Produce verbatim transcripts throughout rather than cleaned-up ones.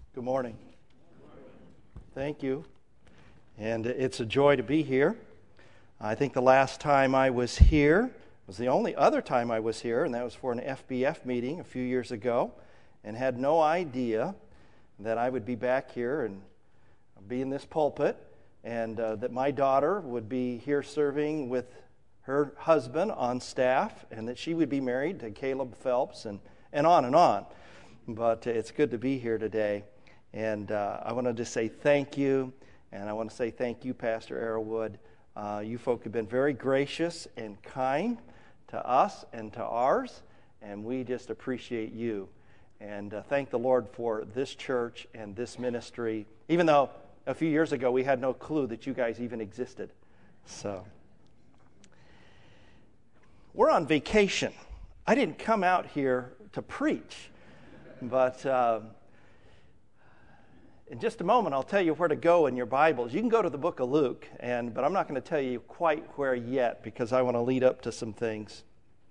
Good morning. Thank you. And it's a joy to be here. I think the last time I was here was the only other time I was here, and that was for an F B F meeting a few years ago, and had no idea that I would be back here and be in this pulpit, and uh, that my daughter would be here serving with her husband on staff, and that she would be married to Caleb Phelps, and, and on and on. But uh, it's good to be here today. And uh, I wanted to say thank you, and I want to say thank you, Pastor Arrowwood. Uh, you folk have been very gracious and kind to us and to ours, and we just appreciate you. And uh, thank the Lord for this church and this ministry, even though a few years ago we had no clue that you guys even existed. So, we're on vacation. I didn't come out here to preach, but... Uh, In just a moment, I'll tell you where to go in your Bibles. You can go to the book of Luke, and but I'm not going to tell you quite where yet because I want to lead up to some things.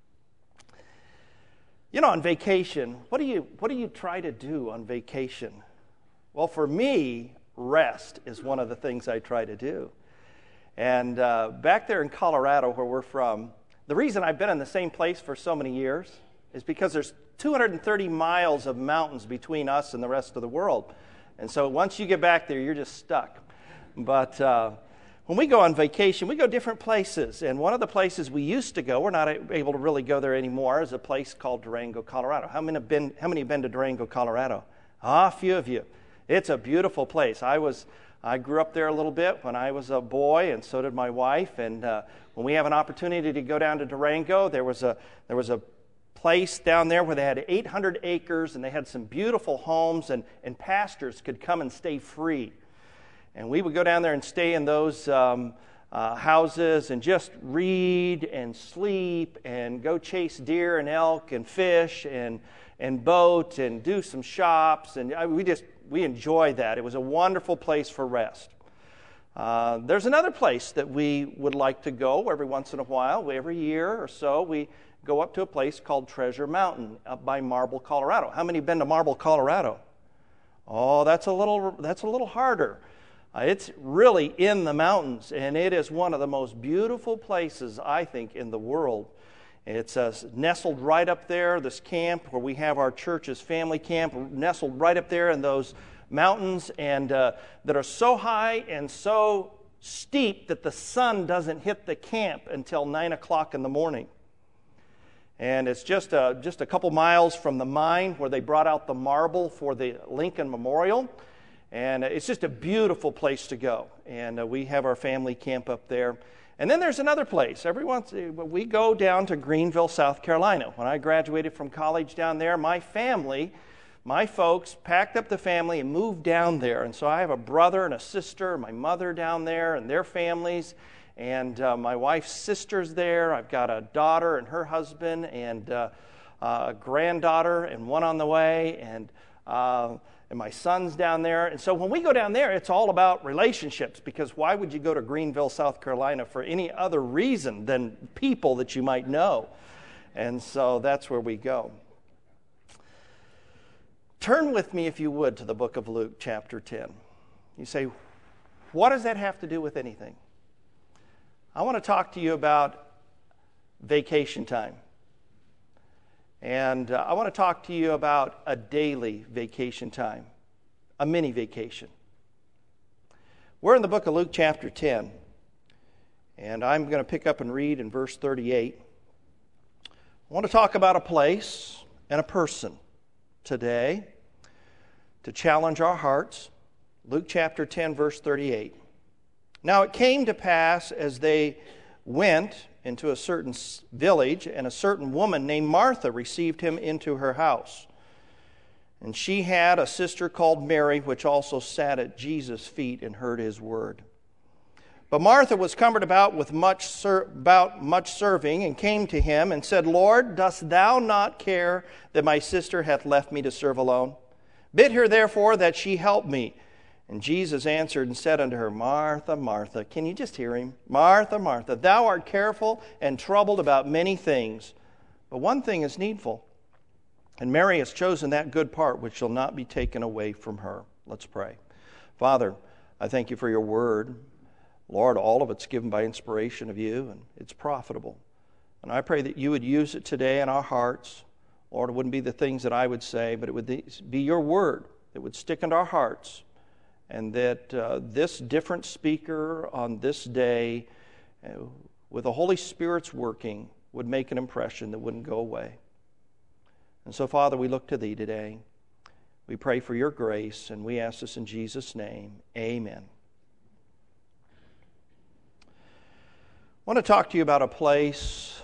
You know, on vacation, what do you what do you try to do on vacation? Well, for me, rest is one of the things I try to do. And uh, back there in Colorado, where we're from, the reason I've been in the same place for so many years is because there's two hundred thirty miles of mountains between us and the rest of the world. And so once you get back there, you're just stuck. But uh, when we go on vacation, we go different places. And one of the places we used to go, we're not able to really go there anymore, is a place called Durango, Colorado. How many have been, how many have been to Durango, Colorado? Ah, a few of you. It's a beautiful place. I was, I grew up there a little bit when I was a boy, and so did my wife. And uh, when we have an opportunity to go down to Durango, there was a there was a place down there where they had eight hundred acres, and they had some beautiful homes, and, and pastors could come and stay free. And we would go down there and stay in those um, uh, houses and just read and sleep and go chase deer and elk and fish and and boat and do some shops. And I, we just, we enjoyed that. It was a wonderful place for rest. Uh, there's another place that we would like to go every once in a while. Every year or so, we go up to a place called Treasure Mountain up by Marble, Colorado. How many have been to Marble, Colorado? Oh, that's a little that's a little harder. Uh, it's really in the mountains, and it is one of the most beautiful places, I think, in the world. It's uh, nestled right up there, this camp where we have our church's family camp, nestled right up there in those mountains, and uh, that are so high and so steep that the sun doesn't hit the camp until nine o'clock in the morning. And it's just a, just a couple miles from the mine where they brought out the marble for the Lincoln Memorial. And it's just a beautiful place to go. And uh, we have our family camp up there. And then there's another place. Every once we go down to Greenville, South Carolina. When I graduated from college down there, my family, my folks packed up the family and moved down there. And so I have a brother and a sister, my mother down there, and their families. And uh, my wife's sister's there. I've got a daughter and her husband, and uh, a granddaughter, and one on the way, and uh, and my son's down there. And so when we go down there, it's all about relationships, because why would you go to Greenville, South Carolina for any other reason than people that you might know? And so that's where we go. Turn with me, if you would, to the book of Luke, chapter ten. You say, what does that have to do with anything? I want to talk to you about vacation time. And uh, I want to talk to you about a daily vacation time, a mini vacation. We're in the book of Luke chapter ten, and I'm going to pick up and read in verse thirty-eight. I want to talk about a place and a person today to challenge our hearts. Luke chapter ten, verse thirty-eight. Now it came to pass as they went into a certain village, and a certain woman named Martha received him into her house. And she had a sister called Mary, which also sat at Jesus' feet and heard his word. But Martha was cumbered about with much ser- about much serving, and came to him and said, Lord, dost thou not care that my sister hath left me to serve alone? Bid her therefore that she help me. And Jesus answered and said unto her, Martha, Martha, can you just hear him? Martha, Martha, thou art careful and troubled about many things, but one thing is needful. And Mary has chosen that good part which shall not be taken away from her. Let's pray. Father, I thank you for your word. Lord, all of it's given by inspiration of you, and it's profitable. And I pray that you would use it today in our hearts. Lord, it wouldn't be the things that I would say, but it would be your word that would stick into our hearts, and that uh, this different speaker on this day, uh, with the Holy Spirit's working, would make an impression that wouldn't go away. And so, Father, we look to thee today. We pray for your grace, and we ask this in Jesus' name. Amen. I want to talk to you about a place,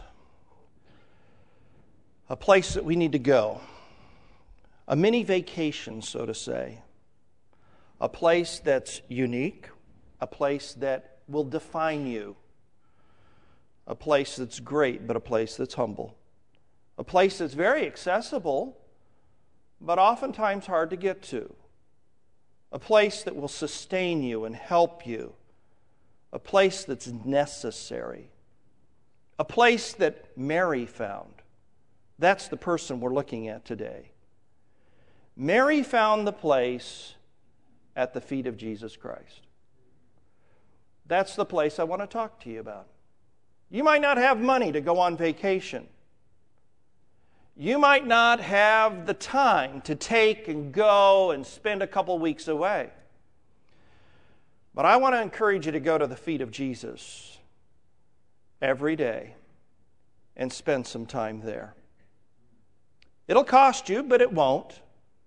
a place that we need to go. A mini vacation, so to say. A place that's unique, a place that will define you. A place that's great, but a place that's humble. A place that's very accessible, but oftentimes hard to get to. A place that will sustain you and help you. A place that's necessary. A place that Mary found. That's the person we're looking at today. Mary found the place at the feet of Jesus Christ. That's the place I want to talk to you about. You might not have money to go on vacation. You might not have the time to take and go and spend a couple weeks away. But I want to encourage you to go to the feet of Jesus every day and spend some time there. It'll cost you, but it won't.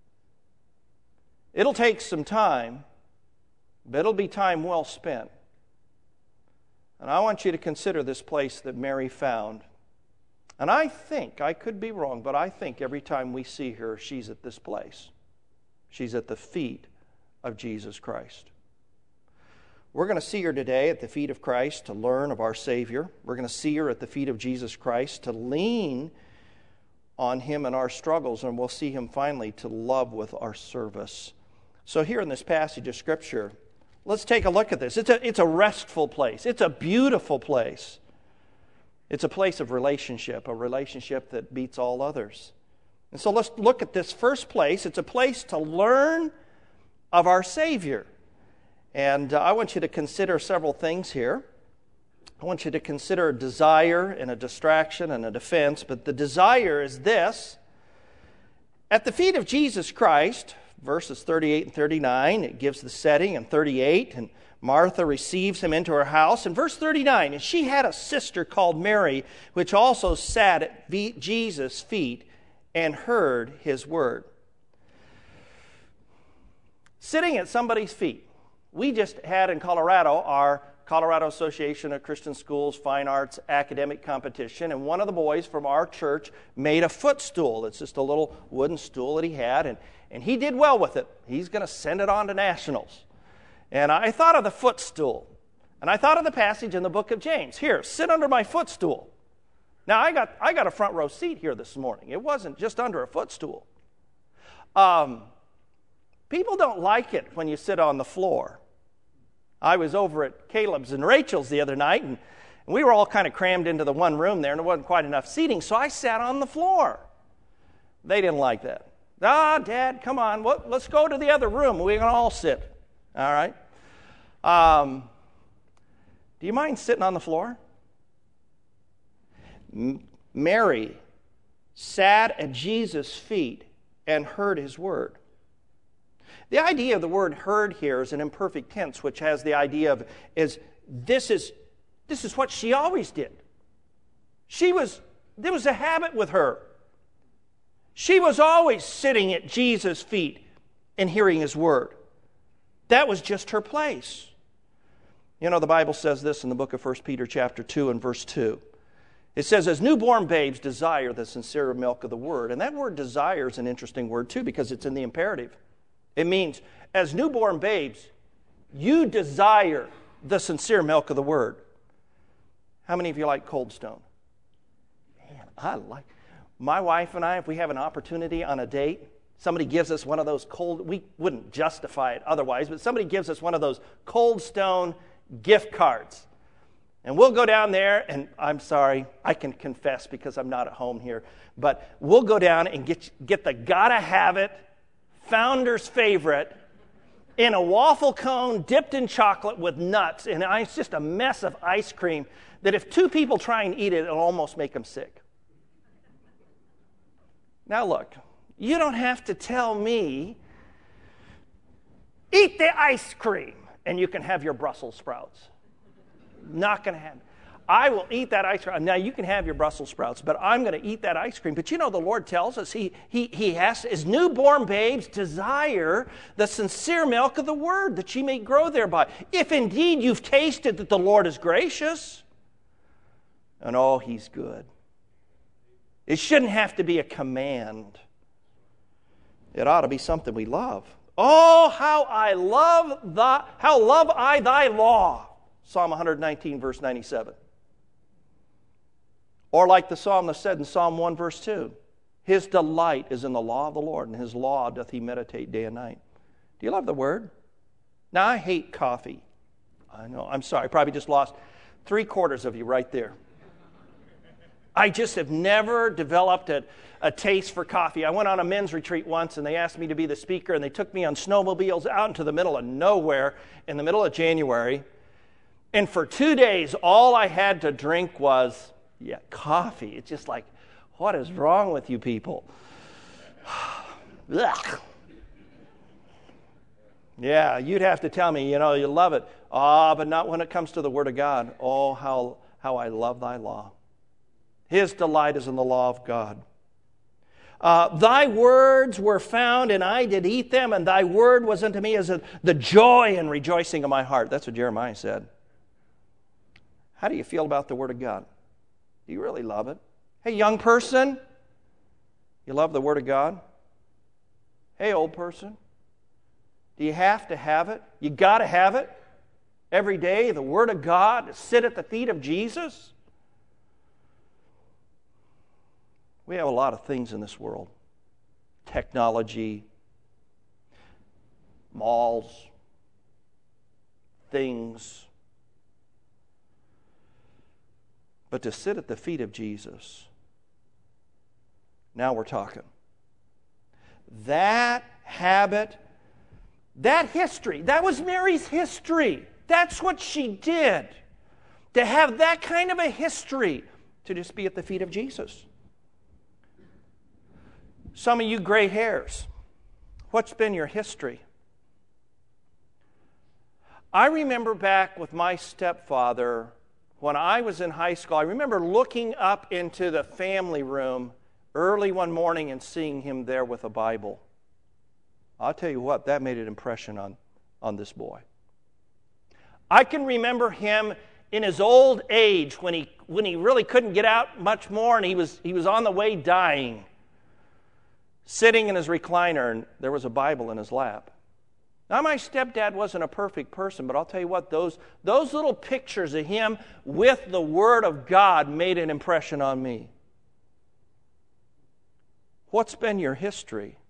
It'll take some time, but it'll be time well spent. And I want you to consider this place that Mary found. And I think, I could be wrong, but I think every time we see her, she's at this place. She's at the feet of Jesus Christ. We're going to see her today at the feet of Christ to learn of our Savior. We're going to see her at the feet of Jesus Christ to lean on Him in our struggles, and we'll see Him finally to love with our service. So here in this passage of Scripture, let's take a look at this. It's a, it's a restful place. It's a beautiful place. It's a place of relationship, a relationship that beats all others. And so let's look at this first place. It's a place to learn of our Savior. And uh, I want you to consider several things here. I want you to consider a desire and a distraction and a defense. But the desire is this. At the feet of Jesus Christ, verses thirty-eight and thirty-nine, it gives the setting, and thirty-eight, and Martha receives him into her house. In verse thirty-nine, and she had a sister called Mary, which also sat at Jesus' feet and heard his word. Sitting at somebody's feet. We just had in Colorado our Colorado Association of Christian Schools Fine Arts Academic Competition, and one of the boys from our church made a footstool. It's just a little wooden stool that he had, and, and he did well with it. He's going to send it on to nationals. And I thought of the footstool, and I thought of the passage in the book of James. Here, sit under my footstool. Now, I got I got a front row seat here this morning. It wasn't just under a footstool. Um, people don't like it when you sit on the floor. I was over at Caleb's and Rachel's the other night, and, and we were all kind of crammed into the one room there, and there wasn't quite enough seating, so I sat on the floor. They didn't like that. Ah, Dad, come on, well, let's go to the other room. We can all sit. All right? Um, do you mind sitting on the floor? M- Mary sat at Jesus' feet and heard his word. The idea of the word heard here is an imperfect tense, which has the idea of is this is this is what she always did. She was there was a habit with her. She was always sitting at Jesus' feet and hearing his word. That was just her place. You know, the Bible says this in the book of First Peter chapter two and verse two. It says, as newborn babes desire the sincere milk of the word. And that word desire is an interesting word too, because it's in the imperative. It means, as newborn babes, you desire the sincere milk of the word. How many of you like Cold Stone? Man, I like my wife and I, if we have an opportunity on a date, somebody gives us one of those cold, we wouldn't justify it otherwise, but somebody gives us one of those Cold Stone gift cards. And we'll go down there, and I'm sorry, I can confess because I'm not at home here, but we'll go down and get, get the Gotta Have It Founder's Favorite in a waffle cone dipped in chocolate with nuts, and it's just a mess of ice cream that if two people try and eat it, it'll almost make them sick. Now look, you don't have to tell me, eat the ice cream, and you can have your Brussels sprouts. Not going to happen. I will eat that ice cream. Now, you can have your Brussels sprouts, but I'm going to eat that ice cream. But you know, the Lord tells us he, he, he has, his newborn babes desire the sincere milk of the word, that ye may grow thereby. If indeed you've tasted that the Lord is gracious, and oh, he's good. It shouldn't have to be a command. It ought to be something we love. Oh, how I love thy, how love I thy law. Psalm one nineteen, verse ninety-seven. Or like the psalmist said in Psalm one, verse two, his delight is in the law of the Lord, and his law doth he meditate day and night. Do you love the word? Now, I hate coffee. I know, I'm sorry, I probably just lost three quarters of you right there. I just have never developed a, a taste for coffee. I went on a men's retreat once, and they asked me to be the speaker, and they took me on snowmobiles out into the middle of nowhere in the middle of January. And for two days, all I had to drink was, yeah, coffee. It's just like, what is wrong with you people? Yeah, you'd have to tell me, you know, you love it. Ah, oh, but not when it comes to the Word of God. Oh, how, how I love thy law. His delight is in the law of God. Uh, thy words were found, and I did eat them, and thy word was unto me as a, the joy and rejoicing of my heart. That's what Jeremiah said. How do you feel about the Word of God? Do you really love it? Hey, young person, you love the Word of God? Hey, old person, do you have to have it? You got to have it? Every day, the Word of God, to sit at the feet of Jesus? We have a lot of things in this world. Technology, malls, things. But to sit at the feet of Jesus, now we're talking. That habit, that history, that was Mary's history. That's what she did. To have that kind of a history, to just be at the feet of Jesus. Some of you gray hairs, what's been your history? I remember back with my stepfather, when I was in high school, I remember looking up into the family room early one morning and seeing him there with a Bible. I'll tell you what, that made an impression on, on this boy. I can remember him in his old age when he when he really couldn't get out much more and he was he was on the way dying, sitting in his recliner, and there was a Bible in his lap. Now, my stepdad wasn't a perfect person, but I'll tell you what, those, those little pictures of him with the Word of God made an impression on me. What's been your history?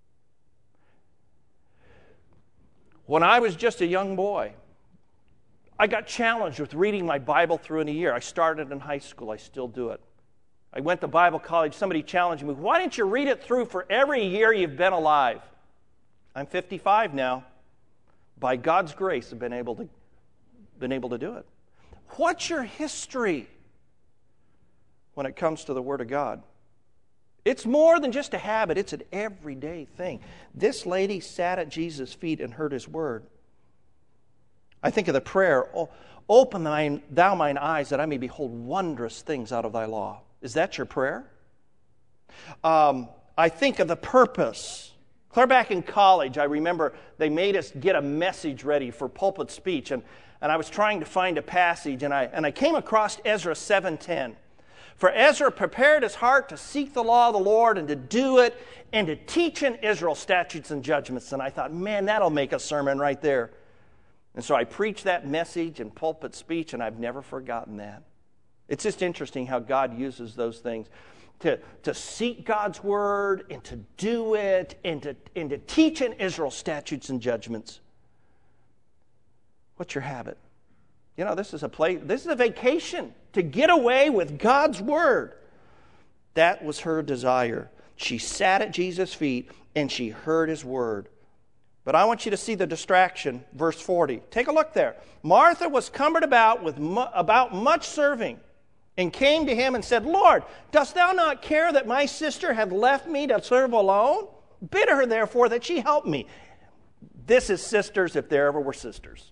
When I was just a young boy, I got challenged with reading my Bible through in a year. I started in high school. I still do it. I went to Bible college. Somebody challenged me, why didn't you read it through for every year you've been alive? I'm fifty-five now. By God's grace, I've been able to, been able to do it. What's your history when it comes to the Word of God? It's more than just a habit. It's an everyday thing. This lady sat at Jesus' feet and heard His Word. I think of the prayer, oh, open thine, thou mine eyes that I may behold wondrous things out of thy law. Is that your prayer? Um, I think of the purpose. Clear back in college, I remember they made us get a message ready for pulpit speech, and, and I was trying to find a passage, and I, and I came across Ezra seven ten. For Ezra prepared his heart to seek the law of the Lord and to do it and to teach in Israel statutes and judgments. And I thought, man, that'll make a sermon right there. And so I preached that message in pulpit speech, and I've never forgotten that. It's just interesting how God uses those things. To, to seek God's Word and to do it and to, and to teach in Israel statutes and judgments. What's your habit? You know, this is a place, this is a vacation to get away with God's word. That was her desire. She sat at Jesus' feet and she heard his word. But I want you to see the distraction, verse forty. Take a look there. Martha was cumbered about with mu- about much serving, and came to him and said, Lord, dost thou not care that my sister hath left me to serve alone? Bid her therefore that she help me. This is sisters if there ever were sisters.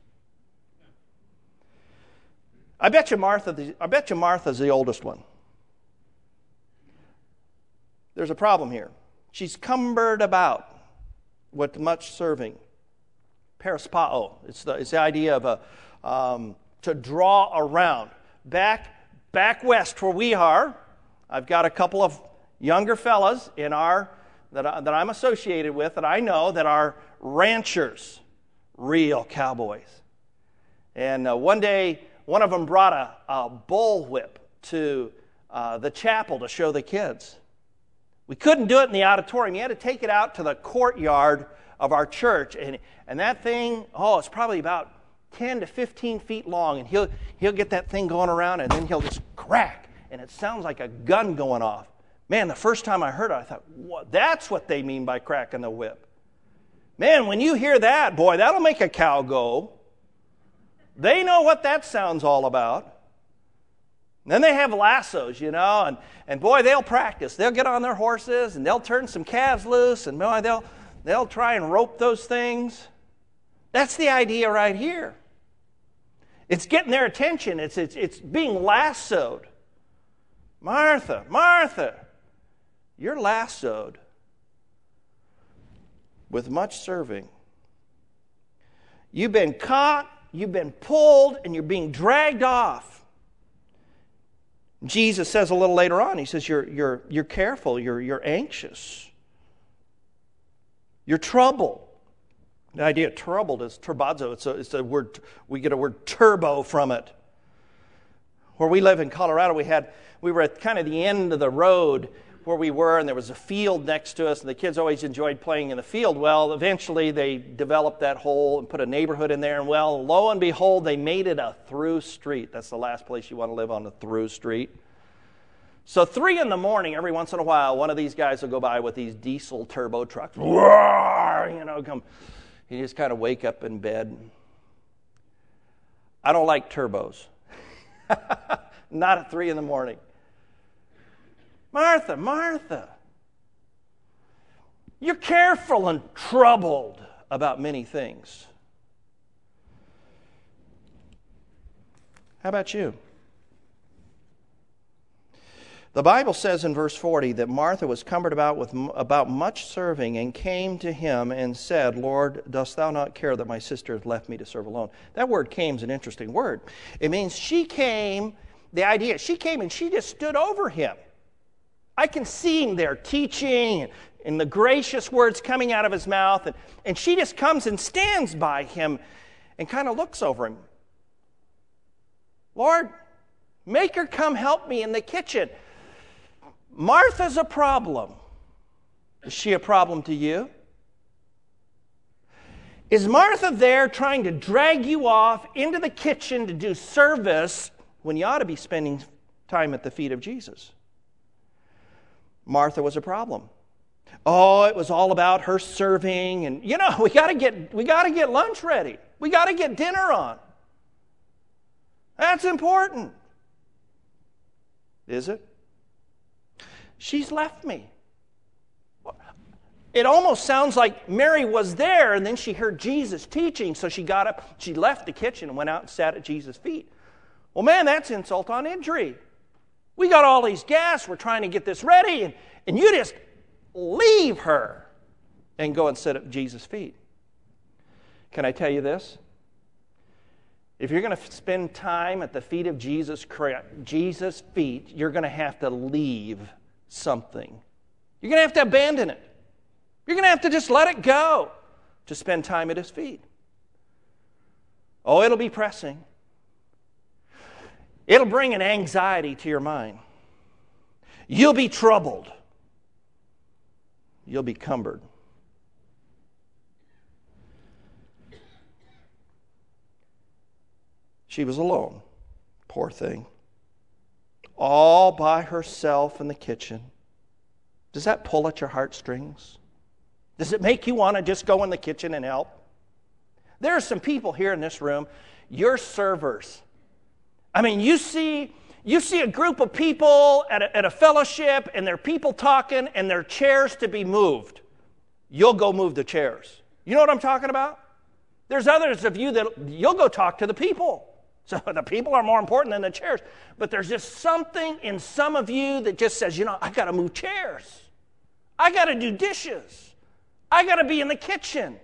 I bet you Martha, I bet you Martha's the oldest one. There's a problem here. She's cumbered about with much serving. Perispao. It's the, it's the idea of a um, to draw around. Back back west where we are, I've got a couple of younger fellas in our that I, that I'm associated with that I know that are ranchers, real cowboys. And uh, one day, one of them brought a, a bullwhip to uh, the chapel to show the kids. We couldn't do it in the auditorium. You had to take it out to the courtyard of our church. And, and that thing, oh, it's probably about ten to fifteen feet long. And he'll, he'll get that thing going around, and then he'll just crack. And it sounds like a gun going off. Man, the first time I heard it, I thought, what? That's what they mean by cracking the whip. Man, when you hear that, boy, that'll make a cow go. They know what that sounds all about. Then they have lassos, you know, and, and boy, they'll practice. They'll get on their horses, and they'll turn some calves loose, and boy, they'll, they'll try and rope those things. That's the idea right here. It's getting their attention. It's, it's, it's being lassoed. Martha, Martha, you're lassoed with much serving. You've been caught, you've been pulled, and you're being dragged off. Jesus says a little later on, he says, you're, you're, you're careful, you're, you're anxious. You're troubled. The idea of troubled is turbazo. It's a, it's a word, we get a word turbo from it. Where we live in Colorado, we had we were at kind of the end of the road where we were, and there was a field next to us, and the kids always enjoyed playing in the field. Well, eventually they developed that hole and put a neighborhood in there, and well, lo and behold, they made it a through street. That's the last place you want to live, on a through street. So three in the morning, every once in a while, one of these guys will go by with these diesel turbo trucks. Roar, you know, come. You just kind of wake up in bed. I don't like turbos. Not at three in the morning. Martha, Martha, you're careful and troubled about many things. How about you? The Bible says in verse forty that Martha was cumbered about with about much serving, and came to him and said, Lord, dost thou not care that my sister hath left me to serve alone? That word came is an interesting word. It means she came, the idea, she came and she just stood over him. I can see him there teaching and, and the gracious words coming out of his mouth. And, and she just comes and stands by him and kind of looks over him. Lord, make her come help me in the kitchen. Martha's a problem. Is she a problem to you? Is Martha there trying to drag you off into the kitchen to do service when you ought to be spending time at the feet of Jesus? Martha was a problem. Oh, it was all about her serving, and you know, we got to get we got to get lunch ready. We got to get dinner on. That's important. Is it? She's left me. It almost sounds like Mary was there, and then she heard Jesus teaching, so she got up, she left the kitchen and went out and sat at Jesus' feet. Well, man, that's insult on injury. We got all these gas, we're trying to get this ready, and, and you just leave her and go and sit at Jesus' feet. Can I tell you this? If you're going to spend time at the feet of Jesus, Jesus' feet, you're going to have to leave something. You're going to have to abandon it. You're going to have to just let it go to spend time at his feet. Oh, it'll be pressing. It'll bring an anxiety to your mind. You'll be troubled. You'll be cumbered. She was alone, poor thing, all by herself in the kitchen. Does that pull at your heartstrings? Does it make you want to just go in the kitchen and help? There are some people here in this room, you're servers. I mean, you see, you see a group of people at a, at a fellowship, and there are people talking, and there are chairs to be moved. You'll go move the chairs. You know what I'm talking about? There's others of you that you'll go talk to the people. So the people are more important than the chairs. But there's just something in some of you that just says, you know, I got to move chairs. I got to do dishes. I got to be in the kitchen.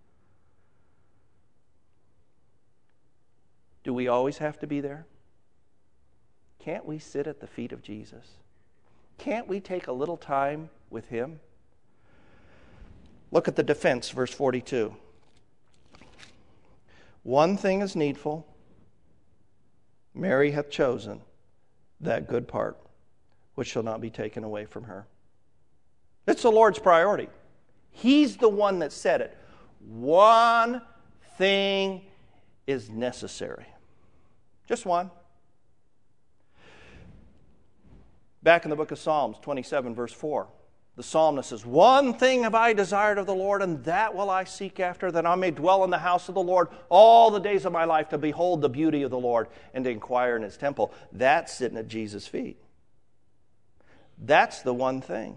Do we always have to be there? Can't we sit at the feet of Jesus? Can't we take a little time with him? Look at the defense, verse forty-two. One thing is needful. Mary hath chosen that good part, which shall not be taken away from her. It's the Lord's priority. He's the one that said it. One thing is necessary. Just one. Back in the book of Psalms, twenty-seven, verse four. The psalmist says, one thing have I desired of the Lord, and that will I seek after, that I may dwell in the house of the Lord all the days of my life, to behold the beauty of the Lord and to inquire in his temple. That's sitting at Jesus' feet. That's the one thing.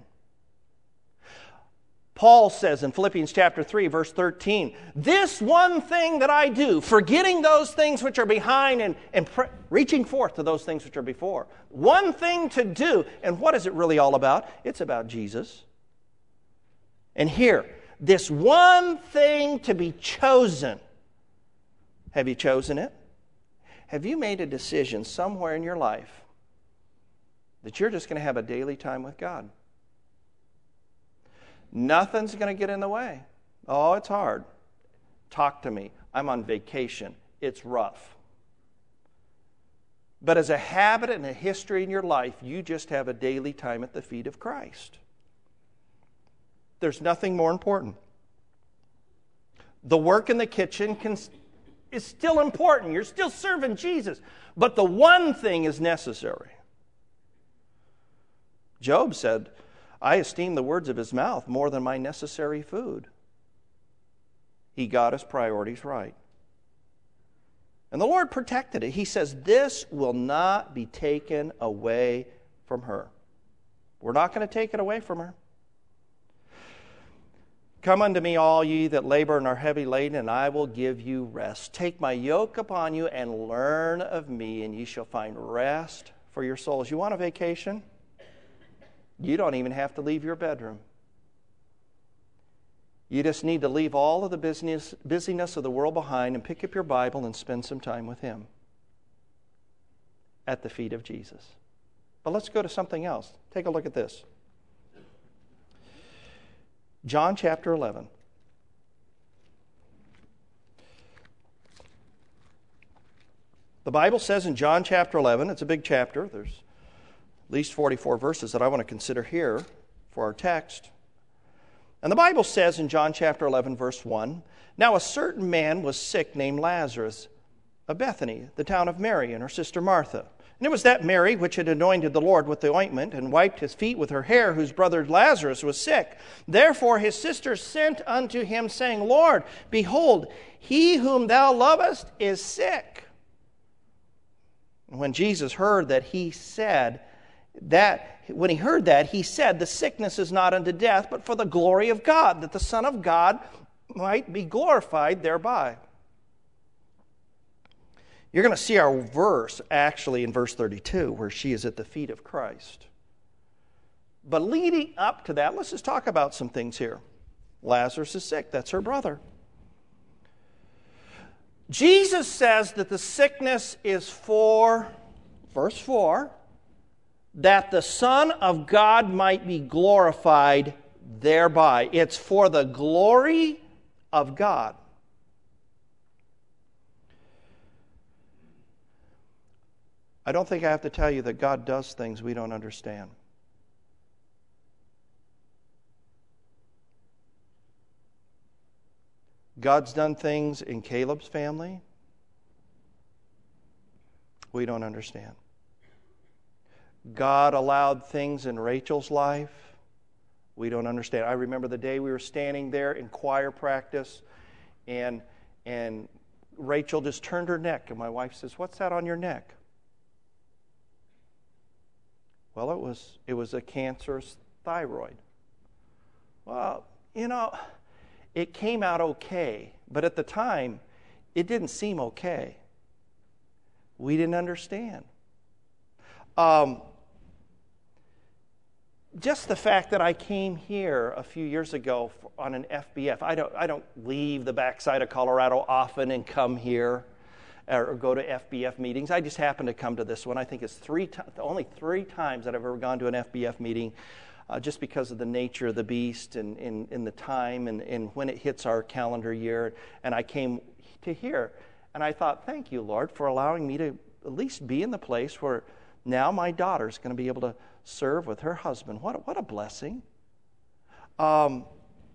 Paul says in Philippians chapter three, verse thirteen, this one thing that I do, forgetting those things which are behind and, and pre- reaching forth to those things which are before. One thing to do. And what is it really all about? It's about Jesus. And here, this one thing to be chosen. Have you chosen it? Have you made a decision somewhere in your life that you're just going to have a daily time with God? Nothing's going to get in the way. Oh, it's hard. Talk to me. I'm on vacation. It's rough. But as a habit and a history in your life, you just have a daily time at the feet of Christ. There's nothing more important. The work in the kitchen can, is still important. You're still serving Jesus. But the one thing is necessary. Job said, I esteem the words of his mouth more than my necessary food. He got his priorities right. And the Lord protected it. He says, this will not be taken away from her. We're not going to take it away from her. Come unto me, all ye that labor and are heavy laden, and I will give you rest. Take my yoke upon you and learn of me, and ye shall find rest for your souls. You want a vacation? You don't even have to leave your bedroom. You just need to leave all of the business, busyness of the world behind and pick up your Bible and spend some time with him at the feet of Jesus. But let's go to something else. Take a look at this. John chapter eleven. The Bible says in John chapter eleven, it's a big chapter, there's at least forty-four verses that I want to consider here for our text. And the Bible says in John chapter eleven, verse one, now a certain man was sick named Lazarus of Bethany, the town of Mary and her sister Martha. And it was that Mary which had anointed the Lord with the ointment and wiped his feet with her hair, whose brother Lazarus was sick. Therefore his sisters sent unto him, saying, Lord, behold, he whom thou lovest is sick. And when Jesus heard that, he said, that when he heard that, he said, the sickness is not unto death, but for the glory of God, that the Son of God might be glorified thereby. You're going to see our verse actually in verse thirty-two, where she is at the feet of Christ. But leading up to that, let's just talk about some things here. Lazarus is sick. That's her brother. Jesus says that the sickness is for, verse four, that the Son of God might be glorified thereby. It's for the glory of God. I don't think I have to tell you that God does things we don't understand. God's done things in Caleb's family. We don't understand. God allowed things in Rachel's life. We don't understand. I remember the day we were standing there in choir practice, and and Rachel just turned her neck, and my wife says, "What's that on your neck?" Well, it was it was a cancerous thyroid. Well, you know, it came out okay, but at the time, it didn't seem okay. We didn't understand. Um, just the fact that I came here a few years ago on an F B F. I don't I don't leave the backside of Colorado often and come here or go to F B F meetings. I just happened to come to this one. I think it's three to- only three times that I've ever gone to an F B F meeting, uh, just because of the nature of the beast and in and, and the time and, and when it hits our calendar year. And I came to here, and I thought, thank you, Lord, for allowing me to at least be in the place where now my daughter's going to be able to serve with her husband. What a, what a blessing. Um,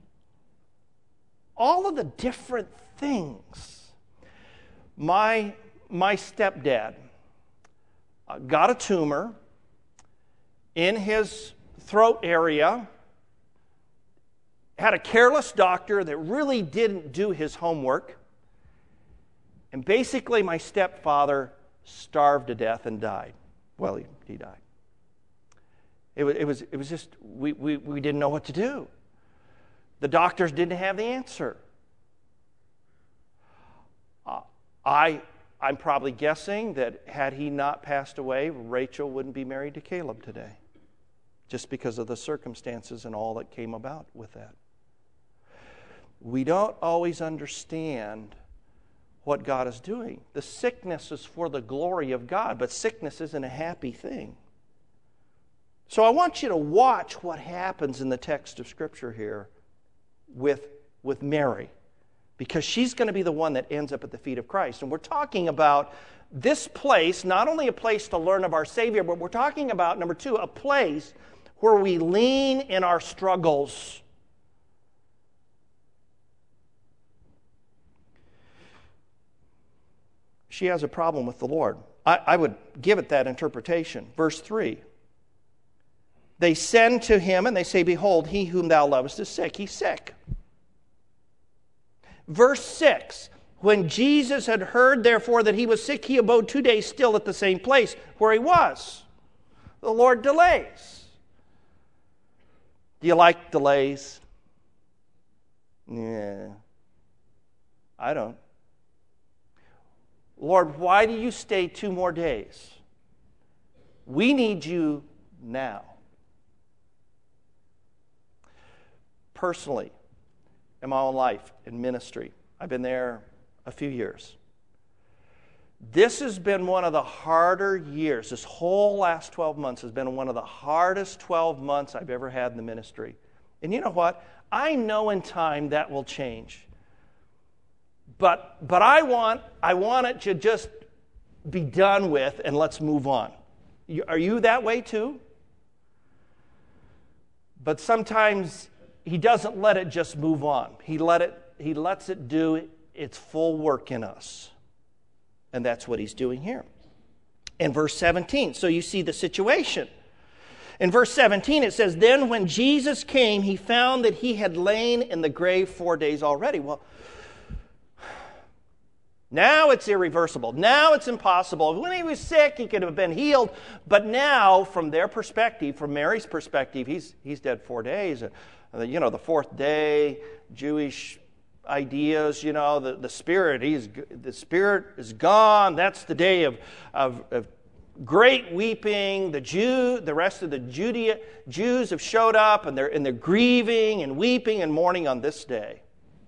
all of the different things. My, my stepdad uh, got a tumor in his throat area, had a careless doctor that really didn't do his homework, and basically my stepfather starved to death and died. Well, he, he died. It was, it was, it was just, we, we, we didn't know what to do. The doctors didn't have the answer. Uh, I, I'm probably guessing that had he not passed away, Rachel wouldn't be married to Caleb today, just because of the circumstances and all that came about with that. We don't always understand what God is doing. The sickness is for the glory of God, but sickness isn't a happy thing. So I want you to watch what happens in the text of Scripture here with, with Mary, because she's going to be the one that ends up at the feet of Christ. And we're talking about this place, not only a place to learn of our Savior, but we're talking about, number two, a place where we lean in our struggles. She has a problem with the Lord. I, I would give it that interpretation. Verse three. They send to him and they say, "Behold, he whom thou lovest is sick." He's sick. Verse six. When Jesus had heard, therefore, that he was sick, he abode two days still at the same place where he was. The Lord delays. Do you like delays? Yeah. I don't. Lord, why do you stay two more days? We need you now. Personally, in my own life, in ministry, I've been there a few years. This has been one of the harder years. This whole last twelve months has been one of the hardest twelve months I've ever had in the ministry. And you know what? I know in time that will change. But but I want I want it to just be done with and let's move on. You, are you that way too? But sometimes he doesn't let it just move on. He let it he lets it do its full work in us. And that's what he's doing here. In verse seventeen, so you see the situation. In verse seventeen it says, "Then when Jesus came, he found that he had lain in the grave four days already." Well, now it's irreversible. Now it's impossible. When he was sick, he could have been healed. But now, from their perspective, from Mary's perspective, he's he's dead four days. Uh, you know, the fourth day, Jewish ideas, you know, the, the spirit, he's the spirit is gone. That's the day of, of, of great weeping. The Jew, the rest of the Judea, Jews have showed up, and they're and they're grieving and weeping and mourning on this day.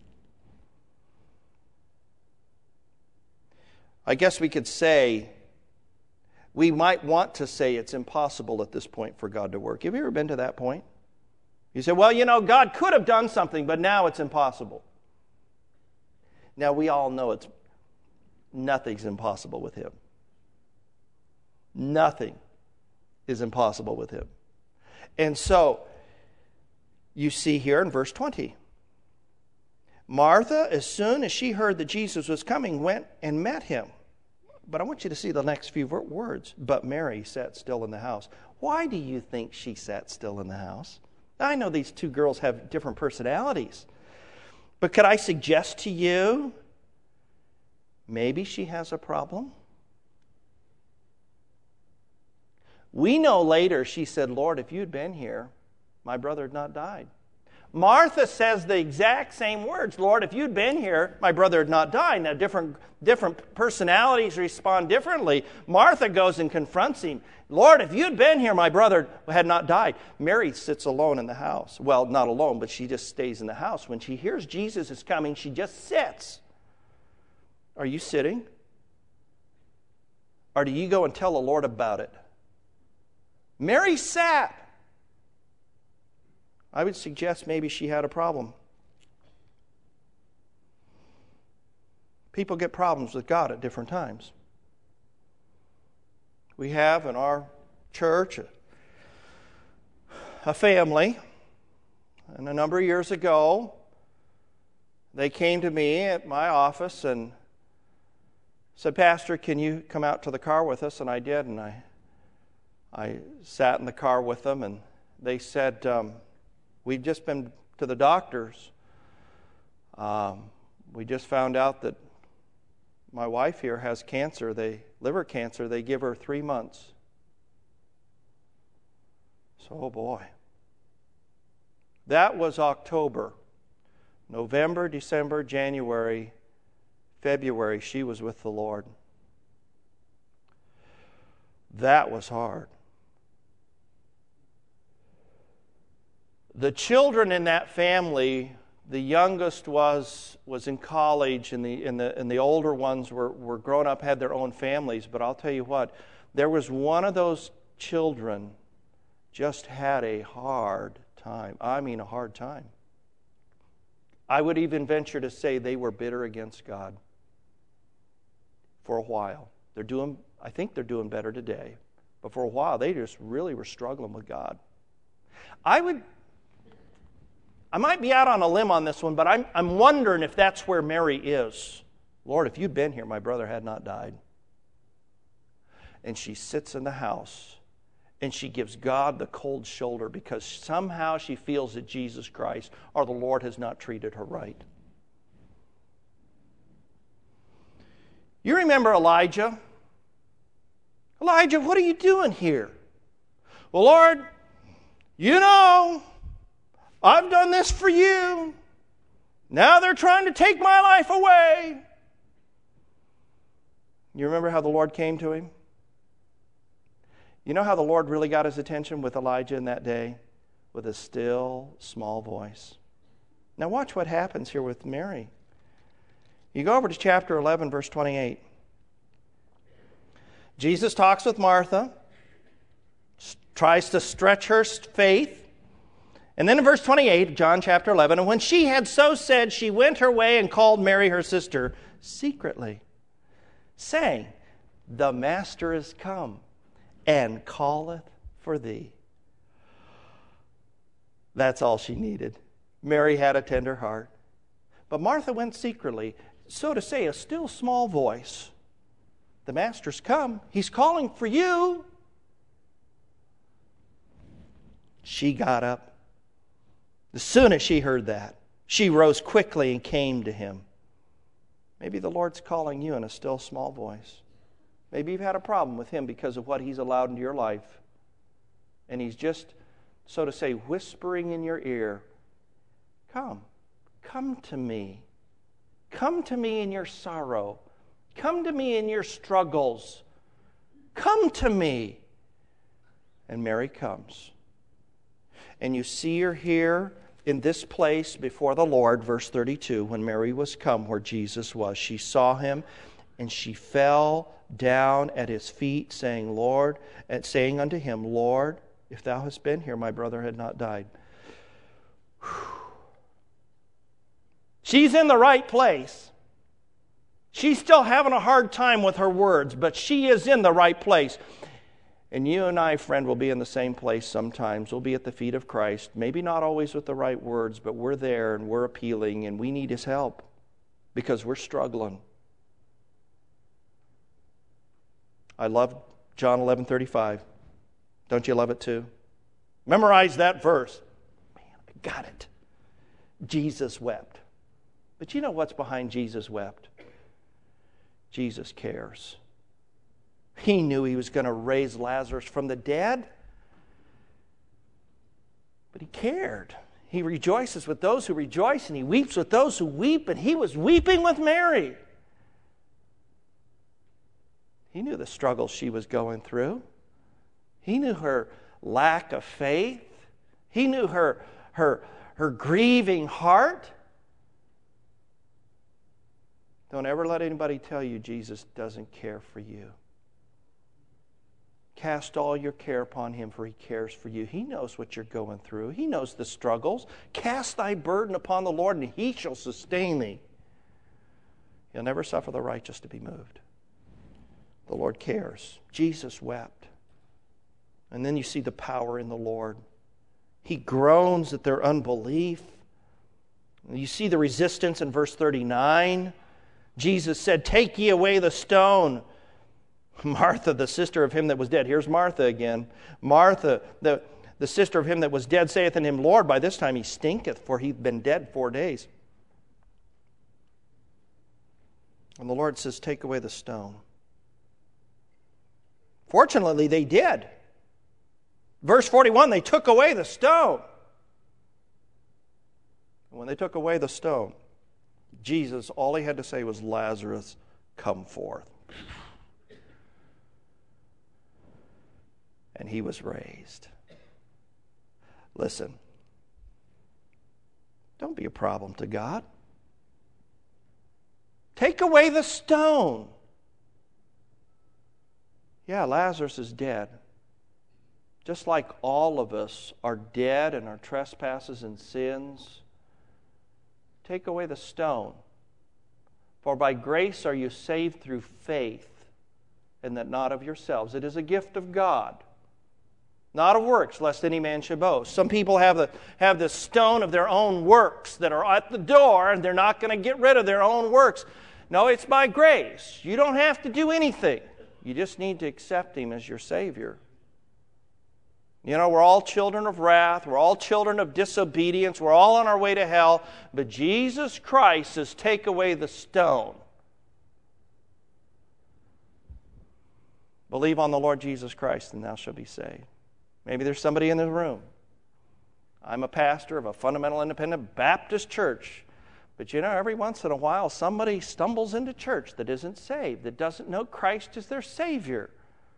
I guess we could say, we might want to say it's impossible at this point for God to work. Have you ever been to that point? You say, well, you know, God could have done something, but now it's impossible. Now, we all know it's nothing's impossible with him. Nothing is impossible with him. And so, you see here in verse twenty, Martha, as soon as she heard that Jesus was coming, went and met him. But I want you to see the next few words. But Mary sat still in the house. Why do you think she sat still in the house? I know these two girls have different personalities. But could I suggest to you, maybe she has a problem? We know later she said, Lord, if you'd been here, my brother had not died. Martha says the exact same words. Lord, if you'd been here, my brother had not died. Now, different, different personalities respond differently. Martha goes and confronts him. Lord, if you'd been here, my brother had not died. Mary sits alone in the house. Well, not alone, but she just stays in the house. When she hears Jesus is coming, she just sits. Are you sitting? Or do you go and tell the Lord about it? Mary sat. I would suggest maybe she had a problem. People get problems with God at different times. We have in our church a, a family, and a number of years ago, they came to me at my office and said, Pastor, can you come out to the car with us? And I did, and I, I sat in the car with them, and they said, um, we've just been to the doctors. Um, we just found out that my wife here has cancer, they liver cancer. They give her three months. So, oh boy. That was October. November, December, January, February, she was with the Lord. That was hard. The children in that family, the youngest was was in college, and the and the and the older ones were, were grown up, had their own families. But I'll tell you what, there was one of those children just had a hard time. I mean a hard time. I would even venture to say they were bitter against God for a while. They're doing, I think they're doing better today. But for a while, they just really were struggling with God. I would I might be out on a limb on this one, but I'm, I'm wondering if that's where Mary is. Lord, if you'd been here, my brother had not died. And she sits in the house, and she gives God the cold shoulder because somehow she feels that Jesus Christ or the Lord has not treated her right. You remember Elijah? Elijah, what are you doing here? Well, Lord, you know, I've done this for you. Now they're trying to take my life away. You remember how the Lord came to him? You know how the Lord really got his attention with Elijah in that day? With a still, small voice. Now watch what happens here with Mary. You go over to chapter eleven, verse twenty-eight. Jesus talks with Martha, tries to stretch her faith. And then in verse twenty-eight, John chapter eleven, and when she had so said, she went her way and called Mary her sister secretly, saying, the Master is come and calleth for thee. That's all she needed. Mary had a tender heart. But Martha went secretly, so to say, a still small voice. The Master's come. He's calling for you. She got up. As soon as she heard that, she rose quickly and came to him. Maybe the Lord's calling you in a still small voice. Maybe you've had a problem with him because of what he's allowed into your life. And he's just, so to say, whispering in your ear, come, come to me. Come to me in your sorrow. Come to me in your struggles. Come to me. And Mary comes. And you see her here in this place before the Lord, verse thirty-two, when Mary was come where Jesus was. She saw him, and she fell down at his feet, saying, Lord, and saying unto him, Lord, if thou hadst been here, my brother had not died. Whew. She's in the right place. She's still having a hard time with her words, but she is in the right place. And you and I, friend, will be in the same place sometimes. We'll be at the feet of Christ. Maybe not always with the right words, but we're there and we're appealing and we need his help because we're struggling. I love John eleven thirty-five. Don't you love it too? Memorize that verse. Man, I got it. Jesus wept. But you know what's behind Jesus wept? Jesus cares. He knew he was going to raise Lazarus from the dead. But he cared. He rejoices with those who rejoice, and he weeps with those who weep, and he was weeping with Mary. He knew the struggles she was going through. He knew her lack of faith. He knew her, her, her grieving heart. Don't ever let anybody tell you Jesus doesn't care for you. Cast all your care upon him, for he cares for you. He knows what you're going through. He knows the struggles. Cast thy burden upon the Lord, and he shall sustain thee. He'll never suffer the righteous to be moved. The Lord cares. Jesus wept. And then you see the power in the Lord. He groans at their unbelief. You see the resistance in verse thirty-nine. Jesus said, "Take ye away the stone." Martha, the sister of him that was dead. Here's Martha again. Martha, the, the sister of him that was dead, saith unto him, Lord, by this time he stinketh, for he'd been dead four days. And the Lord says, take away the stone. Fortunately, they did. Verse forty-one, they took away the stone. And when they took away the stone, Jesus, all he had to say was, Lazarus, come forth. And he was raised. Listen, don't be a problem to God. Take away the stone. Yeah, Lazarus is dead. Just like all of us are dead in our trespasses and sins. Take away the stone. For by grace are you saved through faith, and that not of yourselves. It is a gift of God. Not of works, lest any man should boast. Some people have the have the stone of their own works that are at the door, and they're not going to get rid of their own works. No, it's by grace. You don't have to do anything. You just need to accept him as your Savior. You know, we're all children of wrath. We're all children of disobedience. We're all on our way to hell. But Jesus Christ says, take away the stone. Believe on the Lord Jesus Christ, and thou shalt be saved. Maybe there's somebody in the room. I'm a pastor of a fundamental independent Baptist church. But you know, every once in a while, somebody stumbles into church that isn't saved, that doesn't know Christ as their Savior.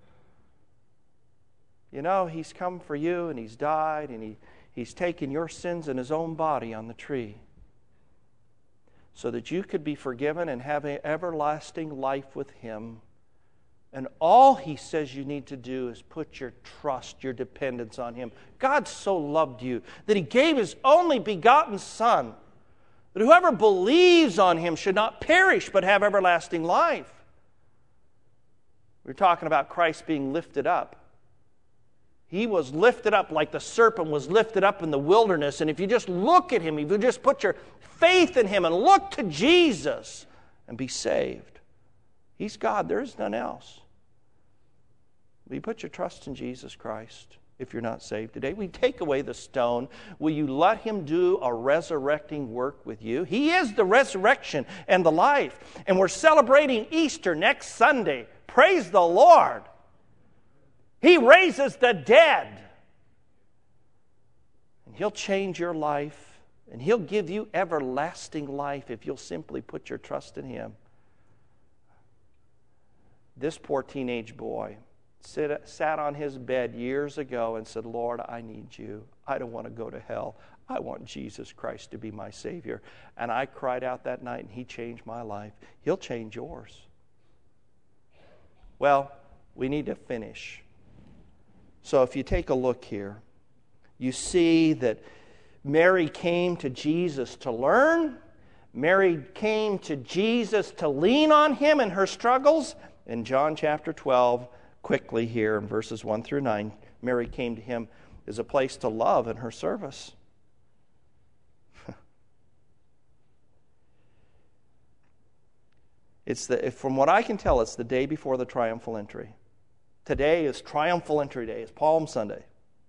You know, he's come for you, and he's died, and he, he's taken your sins in his own body on the tree, so that you could be forgiven and have an everlasting life with him. And all he says you need to do is put your trust, your dependence on him. God so loved you that he gave his only begotten Son, that whoever believes on him should not perish but have everlasting life. We're talking about Christ being lifted up. He was lifted up like the serpent was lifted up in the wilderness. And if you just look at him, if you just put your faith in him and look to Jesus and be saved. He's God. There is none else. Will you put your trust in Jesus Christ if you're not saved today? Will you take away the stone? Will you let him do a resurrecting work with you? He is the resurrection and the life. And we're celebrating Easter next Sunday. Praise the Lord. He raises the dead. And he'll change your life. And he'll give you everlasting life if you'll simply put your trust in him. This poor teenage boy sit, sat on his bed years ago and said, Lord, I need you. I don't want to go to hell. I want Jesus Christ to be my Savior. And I cried out that night, and he changed my life. He'll change yours. Well, we need to finish. So if you take a look here, you see that Mary came to Jesus to learn. Mary came to Jesus to lean on him in her struggles. In John chapter twelve, quickly here in verses one through nine, Mary came to him as a place to love in her service. It's the, from what I can tell, it's the day before the triumphal entry. Today is Triumphal Entry Day. It's Palm Sunday.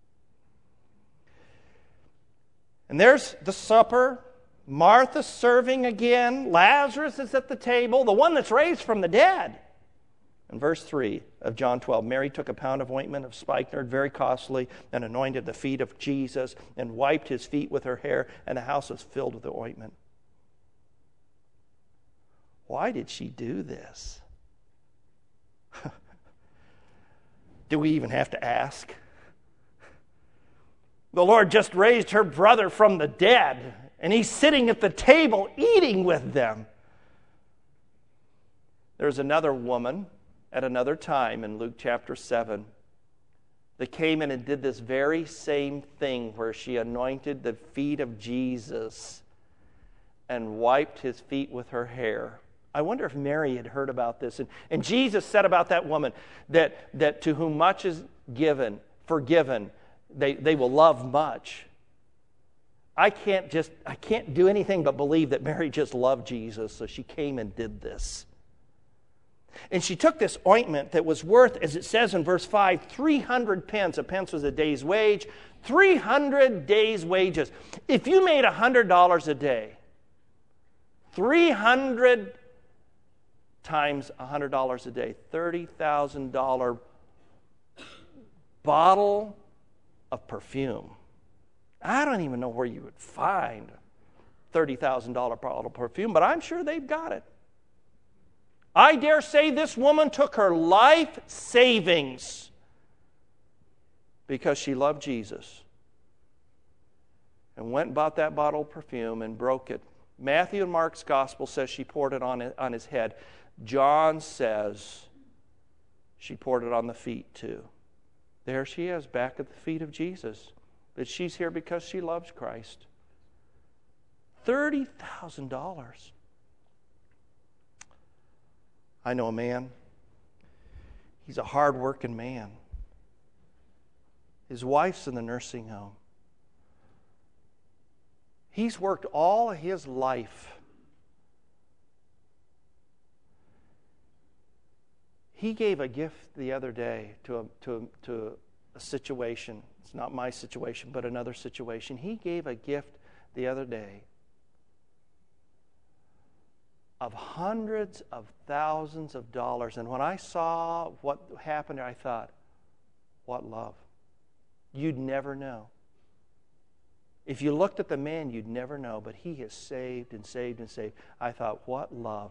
And there's the supper. Martha's serving again. Lazarus is at the table, the one that's raised from the dead. In verse three of John twelve, Mary took a pound of ointment of spikenard, very costly, and anointed the feet of Jesus and wiped his feet with her hair, and the house was filled with the ointment. Why did she do this? Do we even have to ask? The Lord just raised her brother from the dead, and he's sitting at the table eating with them. There's another woman at another time in Luke chapter seven that came in and did this very same thing where she anointed the feet of Jesus and wiped his feet with her hair. I wonder if Mary had heard about this. And, and Jesus said about that woman that, that to whom much is given, forgiven, they, they will love much. I can't just, I can't do anything but believe that Mary just loved Jesus, so she came and did this. And she took this ointment that was worth, as it says in verse five, three hundred pence. A pence was a day's wage. three hundred days' wages. If you made one hundred dollars a day, three hundred times one hundred dollars a day, thirty thousand dollars bottle of perfume. I don't even know where you would find thirty thousand dollars bottle of perfume, but I'm sure they've got it. I dare say this woman took her life savings because she loved Jesus and went and bought that bottle of perfume and broke it. Matthew and Mark's gospel says she poured it on, on his head. John says she poured it on the feet too. There she is, back at the feet of Jesus. But she's here because she loves Christ. thirty thousand dollars. I know a man. He's a hard-working man. His wife's in the nursing home. He's worked all of his life. He gave a gift the other day to a, to a, to a situation. It's not my situation, but another situation. He gave a gift the other day of hundreds of thousands of dollars. And when I saw what happened, I thought, what love. You'd never know. If you looked at the man, you'd never know, but he has saved and saved and saved. I thought, what love.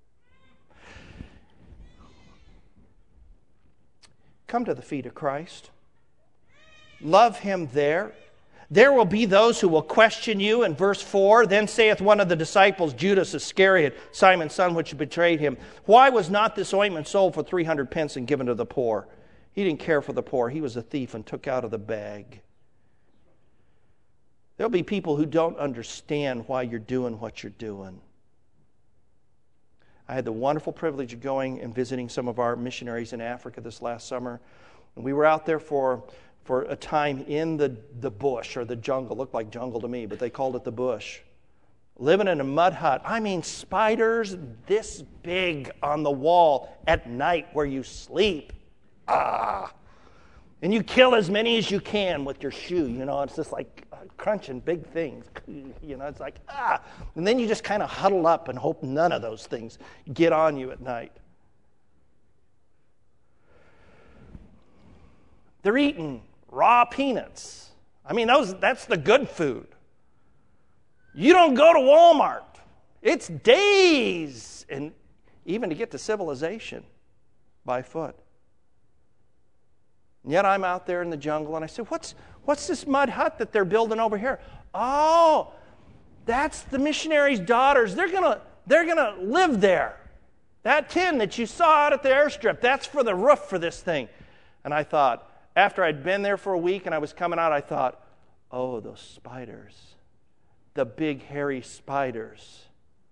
Come to the feet of Christ. Love him there. There will be those who will question you. In verse four, then saith one of the disciples, Judas Iscariot, Simon's son, which betrayed him, why was not this ointment sold for three hundred pence and given to the poor? He didn't care for the poor. He was a thief and took out of the bag. There'll be people who don't understand why you're doing what you're doing. I had the wonderful privilege of going and visiting some of our missionaries in Africa this last summer. And we were out there for, for a time in the, the bush or the jungle. It looked like jungle to me, but they called it the bush. Living in a mud hut. I mean, spiders this big on the wall at night where you sleep. Ah! And you kill as many as you can with your shoe. You know, it's just like crunching big things. You know, it's like, ah. And then you just kind of huddle up and hope none of those things get on you at night. They're eating raw peanuts. I mean, those that's the good food. You don't go to Walmart. It's days, and even to get to civilization by foot. And yet I'm out there in the jungle, and I said, what's, what's this mud hut that they're building over here? Oh, that's the missionaries' daughters. They're going to they're gonna live there. That tin that you saw out at the airstrip, that's for the roof for this thing. And I thought, after I'd been there for a week and I was coming out, I thought, oh, those spiders, the big hairy spiders.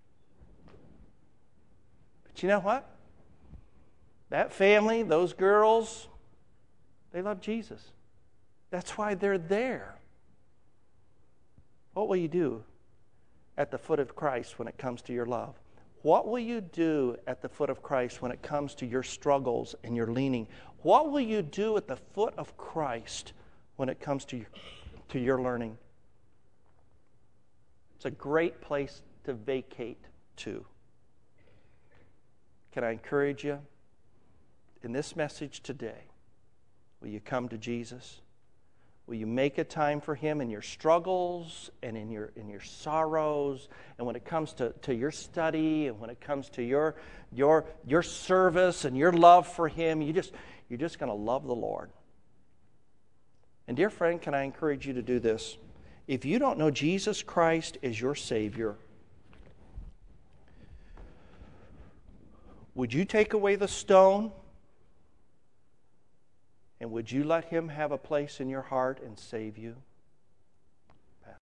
But you know what? That family, those girls, they love Jesus. That's why they're there. What will you do at the foot of Christ when it comes to your love? What will you do at the foot of Christ when it comes to your struggles and your leaning? What will you do at the foot of Christ when it comes to your, to your learning? It's a great place to vacate to. Can I encourage you? In this message today, will you come to Jesus? Will you make a time for Him in your struggles and in your in your sorrows, and when it comes to, to your study and when it comes to your your your service and your love for Him, you just you're just going to love the Lord. And dear friend, can I encourage you to do this? If you don't know Jesus Christ as your Savior, would you take away the stone? And would you let Him have a place in your heart and save you?